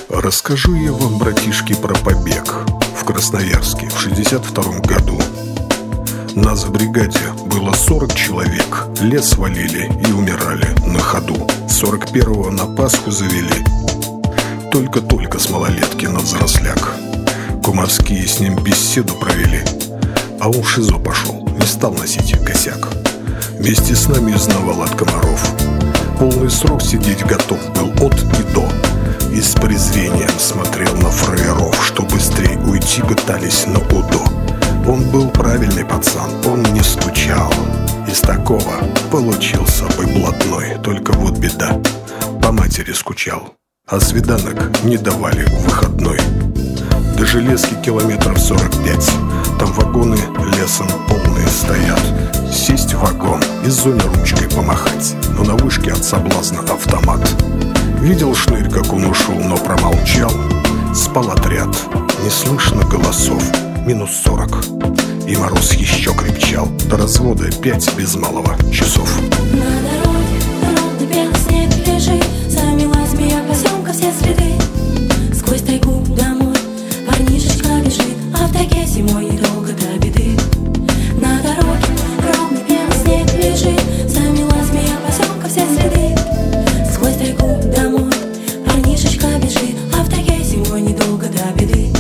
Расскажу я вам, братишки, про побег в Красноярске в 62-м году. Нас в бригаде было 40 человек. Лес валили и умирали на ходу. 41-го на Пасху завели. Только-только с малолетки на взросляк. Кумовские с ним беседу провели. А он в ШИЗО пошел, не стал носить косяк. Вместе с нами изнавал от комаров. Полный срок сидеть готов был от и до. И с презрением смотрел на фраеров, что быстрее уйти пытались на УДО. Он был правильный пацан, он не стучал. Из такого получился бы блатной. Только вот беда, по матери скучал, а свиданок не давали в выходной. До Железки километров 45. Там вагоны лесом полные стоят. Сесть в вагон и зоне ручкой помахать, но на вышке от соблазна автомат. Видел шнырь, как он ушел, но промолчал. Спал отряд, не слышно голосов. Минус 40, и мороз еще крепчал. До развода 5 без малого часов. На дороге ровный белый снег лежит. Замела змея поселка все следы. Сквозь тайгу домой парнишечка бежит, а в тайге зимой недолго до беды. На дороге ровный белый снег лежит. Замела змея поселка все следы. Сквозь тайгу домой парнишечка бежит, а в тайге зимой недолго до беды.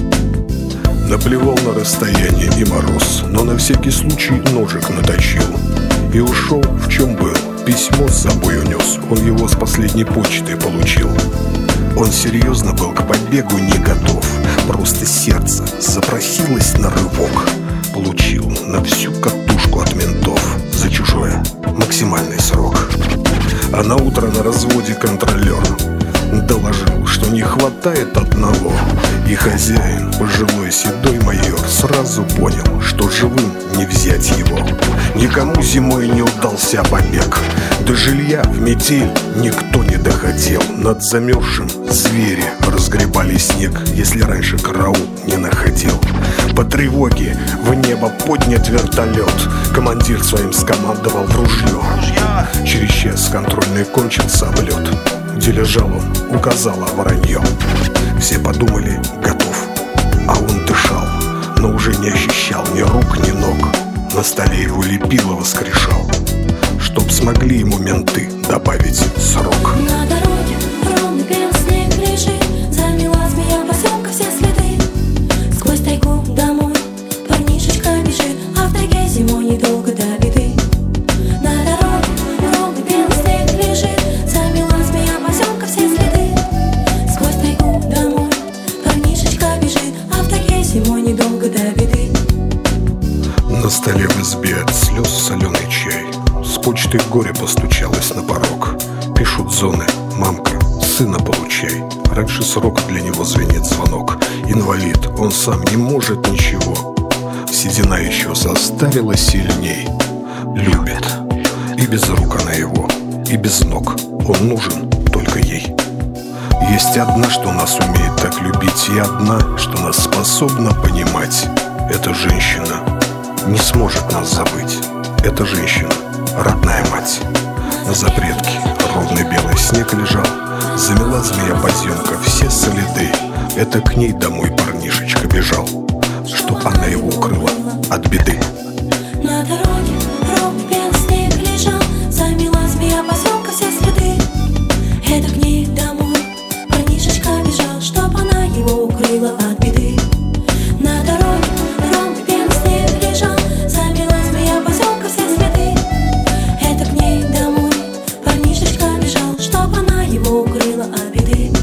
Наплевал на расстояние и мороз, но на всякий случай ножик наточил. И ушел, в чем был, письмо с собой унес. Он его с последней почты получил. Он серьезно был к побегу не готов. Просто сердце запросилось на рывок. Получил на всю катушку от ментов. За чужое максимальный срок. А на утро на разводе контролер доложил, что не хватает одного. И хозяин, пожилой седой майор, сразу понял, что живым не взять его. Никому зимой не удался побег. До жилья в метель никто не доходил. Над замерзшим звери разгребали снег, если раньше караул не находил. По тревоге в небо поднят вертолет. Командир своим скомандовал в ружье. Через час контрольный кончился облет. Где лежал он, указала воронье. Все подумали, готов, а он дышал, но уже не ощущал ни рук, ни ног. На столе его лепило воскрешал, чтоб смогли ему менты добавить срок. На дороге ровный белый снег лежит. Замела змея поселка все следы. Сквозь тайгу домой парнишечка бежит, а в тайге зимой недолго до беды. На дороге ровный белый снег лежит. Замела змея поселка все следы. Сквозь тайгу домой парнишечка бежит, а в тайге зимой недолго до беды. На столе в избе от слез соленый чай. С почты горе постучалась на порог. Пишут зоны: мамка, сына получай. Раньше срока для него звенит звонок. Инвалид, он сам не может ничего. Седина еще состарила сильней. Любит, и без рук она его, и без ног. Он нужен только ей. Есть одна, что нас умеет так любить, и одна, что нас способна понимать. Эта женщина не сможет нас забыть. Эта женщина — родная мать. На запретке ровный белый снег лежал. Замела змея поземка все следы. Это к ней домой парнишечка бежал, чтоб она его укрыла от беды. На дороге ровный белый снег лежал. Замела змея поселка все следы. Это к ней домой парнишечка бежал, чтоб она его укрыла от беды. На дороге ровный белый снег лежал. Замела змея поселка все следы. Это к ней домой парнишечка бежал, чтоб она его укрыла от беды.